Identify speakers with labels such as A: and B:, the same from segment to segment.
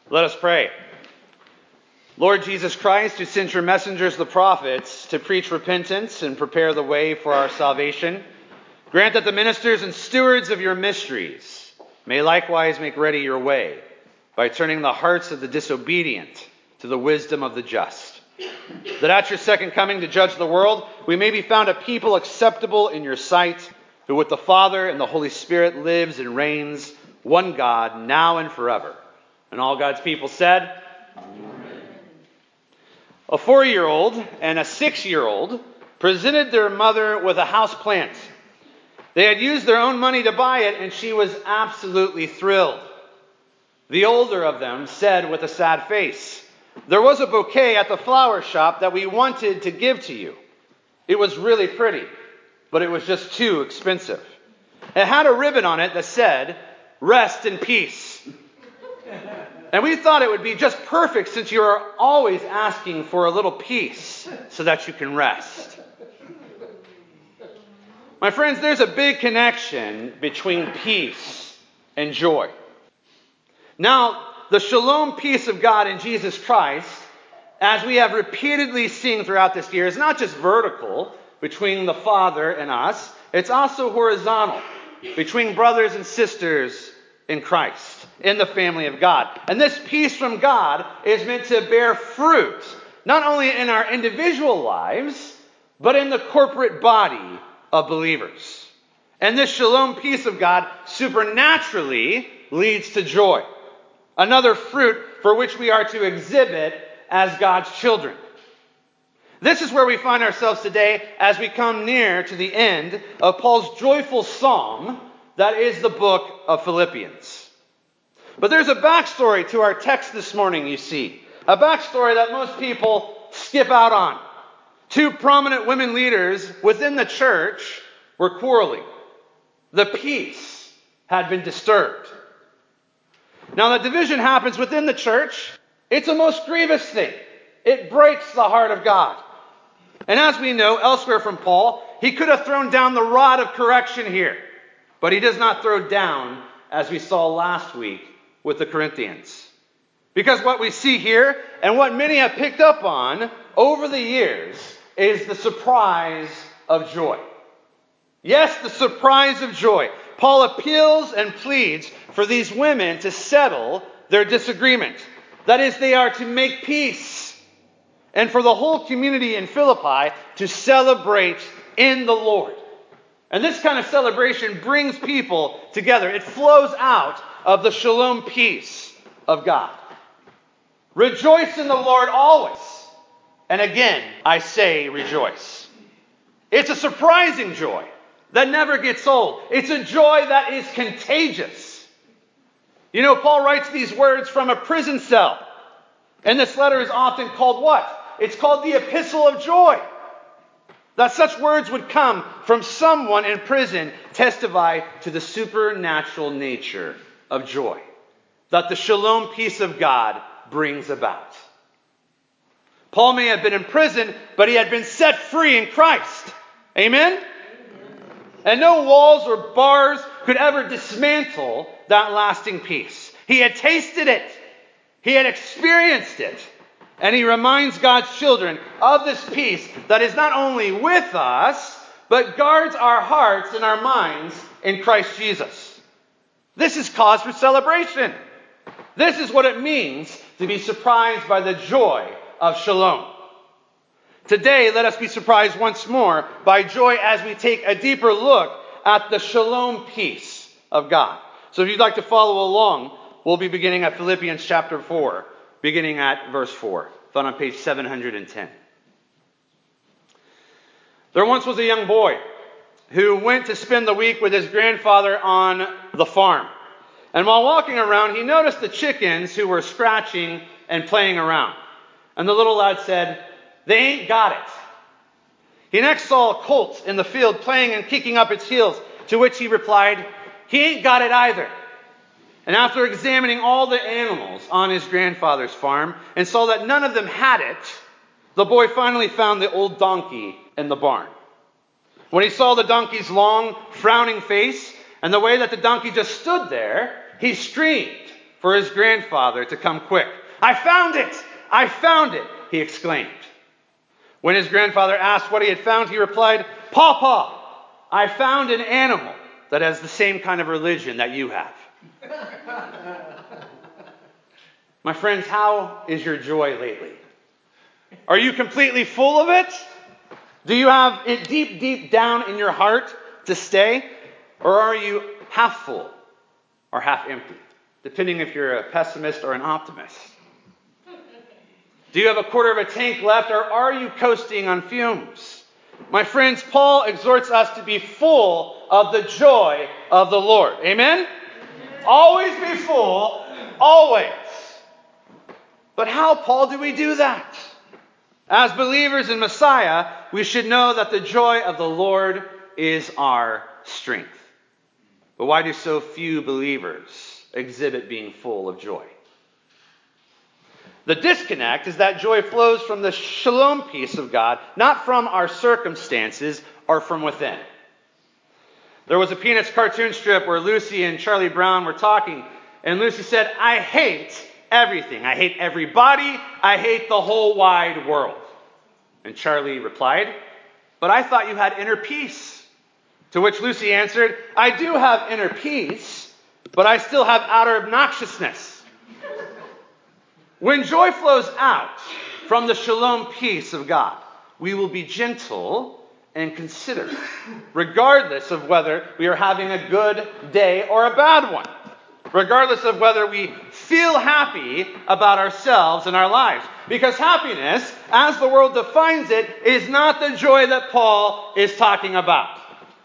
A: Let us pray. Lord Jesus Christ, who sent your messengers, the prophets, to preach repentance and prepare the way for our salvation, grant that the ministers and stewards of your mysteries may likewise make ready your way by turning the hearts of the disobedient to the wisdom of the just. That at your second coming to judge the world, we may be found a people acceptable in your sight, who with the Father and the Holy Spirit lives and reigns, one God, now and forever. And all God's people said, Amen. A 4-year-old and a 6-year-old presented their mother with a house plant. They had used their own money to buy it, and she was absolutely thrilled. The older of them said with a sad face, "There was a bouquet at the flower shop that we wanted to give to you. It was really pretty, but it was just too expensive. It had a ribbon on it that said, 'Rest in peace.' And we thought it would be just perfect since you are always asking for a little peace so that you can rest." My friends, there's a big connection between peace and joy. Now, the shalom peace of God in Jesus Christ, as we have repeatedly seen throughout this year, is not just vertical between the Father and us, it's also horizontal between brothers and sisters in Christ, in the family of God. And this peace from God is meant to bear fruit, not only in our individual lives, but in the corporate body of believers. And this shalom peace of God supernaturally leads to joy, another fruit for which we are to exhibit as God's children. This is where we find ourselves today as we come near to the end of Paul's joyful psalm that is the book of Philippians. But there's a backstory to our text this morning, you see. A backstory that most people skip out on. 2 prominent women leaders within the church were quarreling. The peace had been disturbed. Now, that division happens within the church. It's a most grievous thing. It breaks the heart of God. And as we know elsewhere from Paul, he could have thrown down the rod of correction here. But he does not throw down, as we saw last week with the Corinthians. Because what we see here, and what many have picked up on over the years, is the surprise of joy. Yes, the surprise of joy. Paul appeals and pleads for these women to settle their disagreement. That is, they are to make peace. And for the whole community in Philippi to celebrate in the Lord. And this kind of celebration brings people together. It flows out of the shalom peace of God. Rejoice in the Lord always. And again, I say rejoice. It's a surprising joy that never gets old. It's a joy that is contagious. You know, Paul writes these words from a prison cell. And this letter is often called what? It's called the Epistle of Joy. That such words would come from someone in prison testify to the supernatural nature of joy that the shalom peace of God brings about. Paul may have been in prison, but he had been set free in Christ. Amen? And no walls or bars could ever dismantle that lasting peace. He had tasted it. He had experienced it. And he reminds God's children of this peace that is not only with us, but guards our hearts and our minds in Christ Jesus. This is cause for celebration. This is what it means to be surprised by the joy of shalom. Today, let us be surprised once more by joy as we take a deeper look at the shalom peace of God. So if you'd like to follow along, we'll be beginning at Philippians chapter 4. Beginning at verse 4, found on page 710. There once was a young boy who went to spend the week with his grandfather on the farm. And while walking around, he noticed the chickens who were scratching and playing around. And the little lad said, "They ain't got it." He next saw a colt in the field playing and kicking up its heels, to which he replied, "He ain't got it either." And after examining all the animals on his grandfather's farm and saw that none of them had it, the boy finally found the old donkey in the barn. When he saw the donkey's long, frowning face and the way that the donkey just stood there, he screamed, for his grandfather to come quick. "I found it! I found it!" he exclaimed. When his grandfather asked what he had found, he replied, "Pawpaw, I found an animal that has the same kind of religion that you have." My friends, how is your joy lately? Are you completely full of it? Do you have it deep, deep down in your heart to stay? Or are you half full or half empty? Depending if you're a pessimist or an optimist. Do you have a quarter of a tank left, or are you coasting on fumes? My friends, Paul exhorts us to be full of the joy of the Lord. Amen? Always be full, always. But how, Paul, do we do that? As believers in Messiah, we should know that the joy of the Lord is our strength. But why do so few believers exhibit being full of joy? The disconnect is that joy flows from the shalom peace of God, not from our circumstances or from within. There was a Peanuts cartoon strip where Lucy and Charlie Brown were talking, and Lucy said, "I hate everything. I hate everybody. I hate the whole wide world." And Charlie replied, "But I thought you had inner peace." To which Lucy answered, "I do have inner peace, but I still have outer obnoxiousness." When joy flows out from the shalom peace of God, we will be gentle and considerate, regardless of whether we are having a good day or a bad one, regardless of whether we feel happy about ourselves and our lives. Because happiness, as the world defines it, is not the joy that Paul is talking about.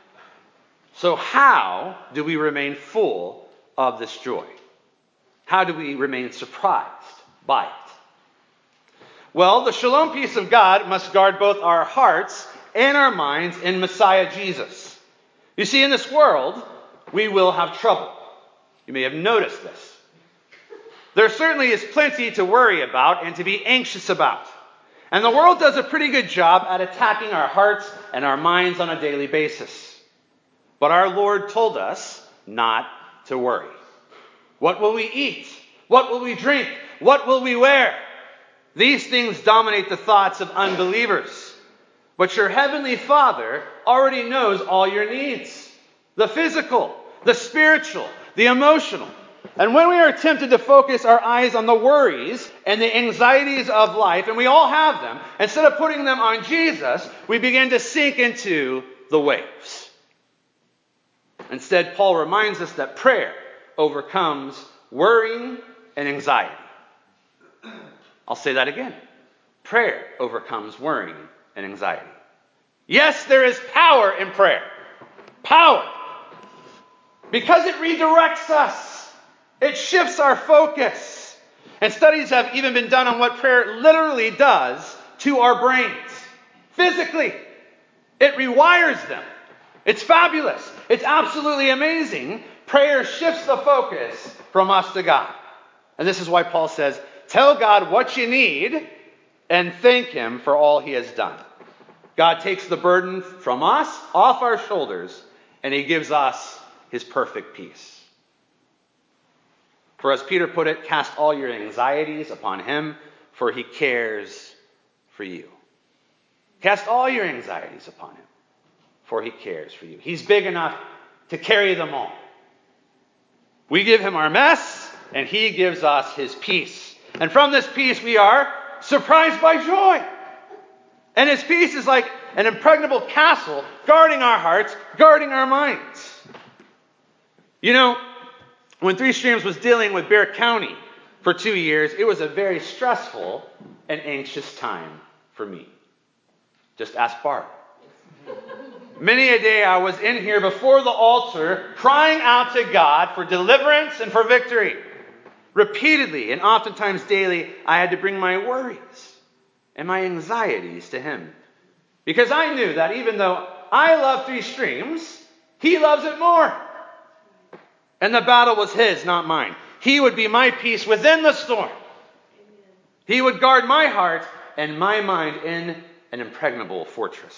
A: So how do we remain full of this joy? How do we remain surprised by it? Well, the shalom peace of God must guard both our hearts and our minds in Messiah Jesus. You see, in this world, we will have trouble. You may have noticed this. There certainly is plenty to worry about and to be anxious about. And the world does a pretty good job at attacking our hearts and our minds on a daily basis. But our Lord told us not to worry. What will we eat? What will we drink? What will we wear? These things dominate the thoughts of unbelievers. But your heavenly Father already knows all your needs. The physical, the spiritual, the emotional. And when we are tempted to focus our eyes on the worries and the anxieties of life, and we all have them, instead of putting them on Jesus, we begin to sink into the waves. Instead, Paul reminds us that prayer overcomes worrying and anxiety. I'll say that again. Prayer overcomes worrying and anxiety. Yes, there is power in prayer. Power. Because it redirects us. It shifts our focus. And studies have even been done on what prayer literally does to our brains. Physically. It rewires them. It's fabulous. It's absolutely amazing. Prayer shifts the focus from us to God. And this is why Paul says, tell God what you need and thank Him for all He has done. God takes the burden from us, off our shoulders, and He gives us His perfect peace. For as Peter put it, cast all your anxieties upon Him, for He cares for you. Cast all your anxieties upon Him, for He cares for you. He's big enough to carry them all. We give Him our mess, and He gives us His peace. And from this peace we are surprised by joy. And His peace is like an impregnable castle guarding our hearts, guarding our minds. You know, when Three Streams was dealing with Bexar County for 2 years, it was a very stressful and anxious time for me. Just ask Barb. Many a day I was in here before the altar crying out to God for deliverance and for victory. Repeatedly and oftentimes daily, I had to bring my worries and my anxieties to Him. Because I knew that even though I love Three Streams, He loves it more. And the battle was His, not mine. He would be my peace within the storm. He would guard my heart and my mind in an impregnable fortress.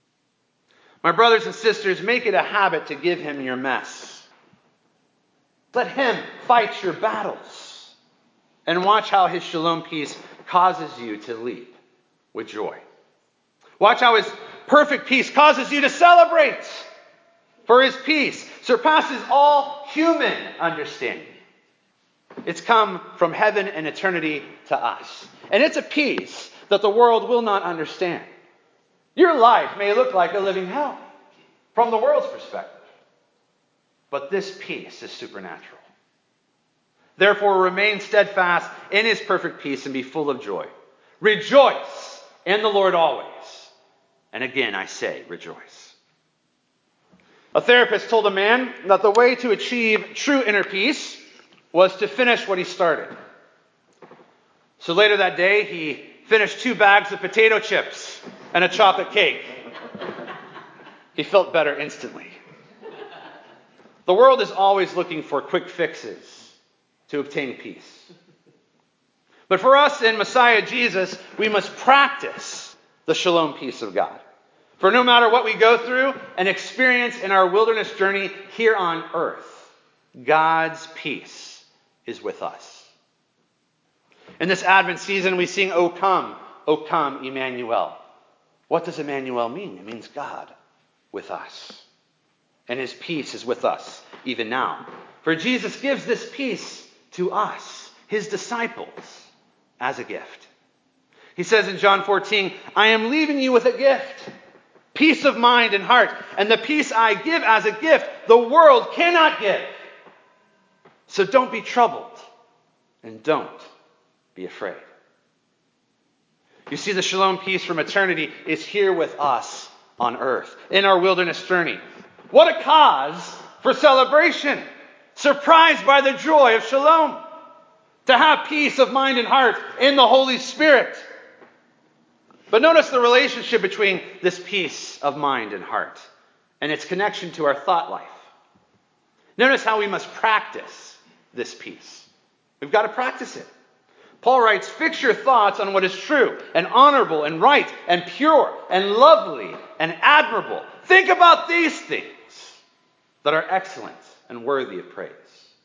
A: My brothers and sisters, make it a habit to give Him your mess. Let him fight your battles. And watch how his shalom peace causes you to leap with joy. Watch how his perfect peace causes you to celebrate. For his peace surpasses all human understanding. It's come from heaven and eternity to us. And it's a peace that the world will not understand. Your life may look like a living hell from the world's perspective. But this peace is supernatural. Therefore, remain steadfast in his perfect peace and be full of joy. Rejoice in the Lord always. And again, I say, rejoice. A therapist told a man that the way to achieve true inner peace was to finish what he started. So later that day, he finished 2 bags of potato chips and a chocolate cake. He felt better instantly. The world is always looking for quick fixes to obtain peace. But for us in Messiah Jesus, we must practice the shalom peace of God. For no matter what we go through and experience in our wilderness journey here on earth, God's peace is with us. In this Advent season, we sing, O come, Emmanuel. What does Emmanuel mean? It means God with us. And his peace is with us even now. For Jesus gives this peace to us, his disciples, as a gift. He says in John 14, I am leaving you with a gift. Peace of mind and heart. And the peace I give as a gift, the world cannot give. So don't be troubled. And don't be afraid. You see, the shalom peace from eternity is here with us on earth, in our wilderness journey. What a cause for celebration. Surprised by the joy of shalom. To have peace of mind and heart in the Holy Spirit. But notice the relationship between this peace of mind and heart and its connection to our thought life. Notice how we must practice this peace. We've got to practice it. Paul writes, fix your thoughts on what is true and honorable and right and pure and lovely and admirable. Think about these things that are excellent and worthy of praise.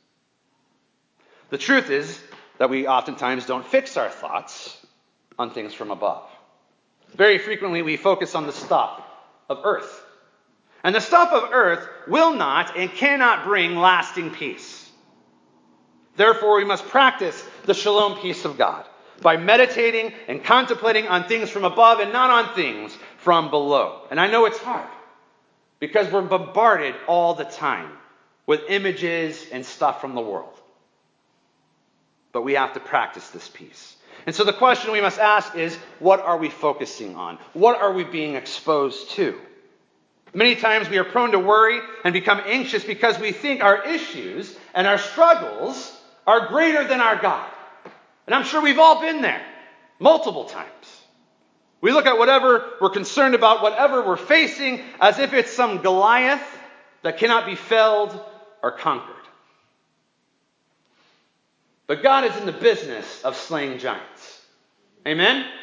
A: The truth is that we oftentimes don't fix our thoughts on things from above. Very frequently we focus on the stuff of earth. And the stuff of earth will not and cannot bring lasting peace. Therefore we must practice the shalom peace of God by meditating and contemplating on things from above and not on things from below. And I know it's hard because we're bombarded all the time with images and stuff from the world. But we have to practice this peace. And so the question we must ask is, what are we focusing on? What are we being exposed to? Many times we are prone to worry and become anxious because we think our issues and our struggles are greater than our God. And I'm sure we've all been there multiple times. We look at whatever we're concerned about, whatever we're facing, as if it's some Goliath that cannot be felled or conquered. But God is in the business of slaying giants. Amen? Amen?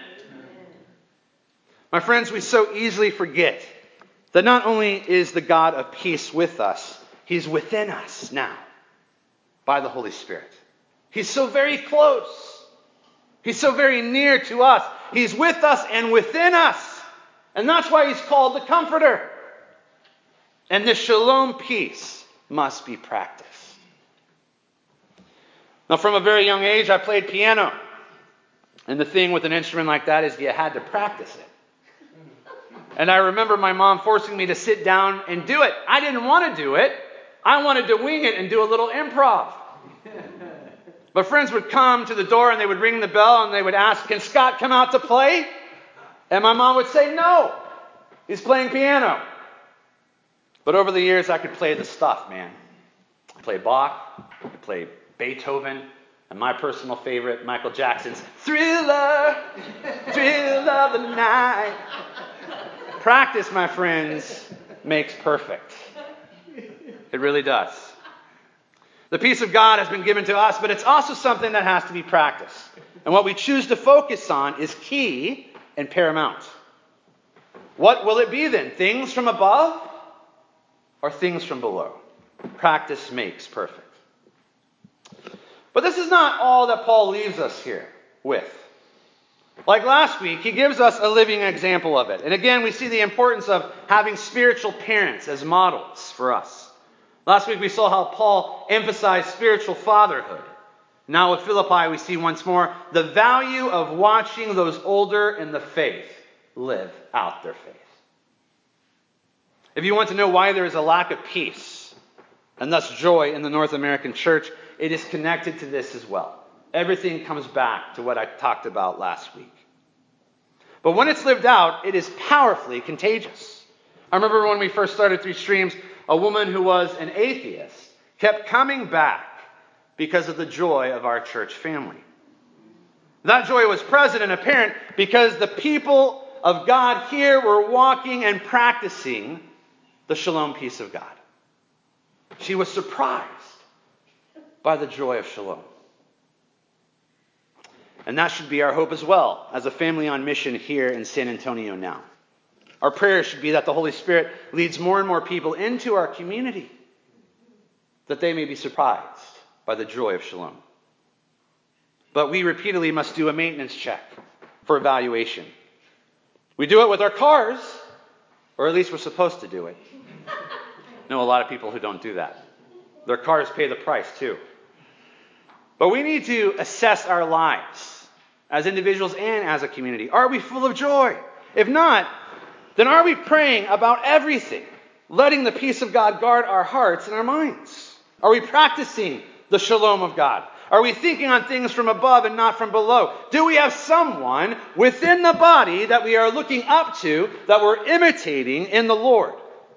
A: My friends, we so easily forget that not only is the God of peace with us, he's within us now by the Holy Spirit. He's so very close. He's so very near to us. He's with us and within us. And that's why he's called the Comforter. And this shalom peace must be practiced. Now, from a very young age, I played piano. And the thing with an instrument like that is you had to practice it. And I remember my mom forcing me to sit down and do it. I didn't want to do it. I wanted to wing it and do a little improv. But friends would come to the door and they would ring the bell and they would ask, can Scott come out to play? And my mom would say, no, he's playing piano. But over the years, I could play the stuff, man. I played Bach, I could play Beethoven, and my personal favorite, Michael Jackson's Thriller, Thrill of the Night. Practice, my friends, makes perfect. It really does. The peace of God has been given to us, but it's also something that has to be practiced. And what we choose to focus on is key and paramount. What will it be then? Things from above or things from below? Practice makes perfect. But this is not all that Paul leaves us here with. Like last week, he gives us a living example of it. And again, we see the importance of having spiritual parents as models for us. Last week, we saw how Paul emphasized spiritual fatherhood. Now with Philippi, we see once more the value of watching those older in the faith live out their faith. If you want to know why there is a lack of peace and thus joy in the North American church, it is connected to this as well. Everything comes back to what I talked about last week. But when it's lived out, it is powerfully contagious. I remember when we first started Three Streams, a woman who was an atheist kept coming back because of the joy of our church family. That joy was present and apparent because the people of God here were walking and practicing the shalom peace of God. She was surprised by the joy of shalom. And that should be our hope as well, as a family on mission here in San Antonio now. Our prayer should be that the Holy Spirit leads more and more people into our community, that they may be surprised by the joy of shalom. But we repeatedly must do a maintenance check for evaluation. We do it with our cars, or at least we're supposed to do it. I know a lot of people who don't do that. Their cars pay the price too. But we need to assess our lives as individuals and as a community. Are we full of joy? If not, then are we praying about everything, letting the peace of God guard our hearts and our minds? Are we practicing the shalom of God? Are we thinking on things from above and not from below? Do we have someone within the body that we are looking up to, that we're imitating in the Lord?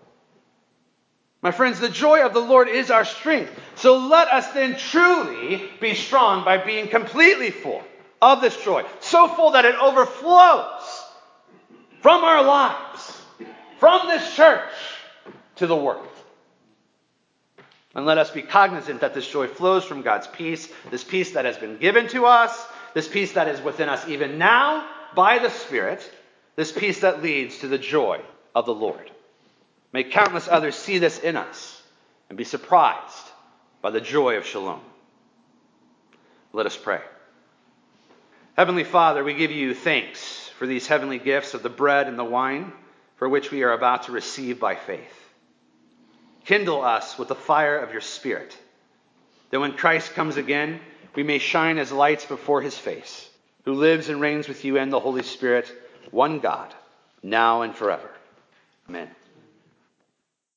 A: My friends, the joy of the Lord is our strength. So let us then truly be strong by being completely full of this joy. So full that it overflows from our lives, from this church, to the world. And let us be cognizant that this joy flows from God's peace, this peace that has been given to us, this peace that is within us even now by the Spirit, this peace that leads to the joy of the Lord. May countless others see this in us and be surprised by the joy of shalom. Let us pray. Heavenly Father, we give you thanks for these heavenly gifts of the bread and the wine for which we are about to receive by faith. Kindle us with the fire of your Spirit, that when Christ comes again, we may shine as lights before his face, who lives and reigns with you and the Holy Spirit, one God, now and forever. Amen.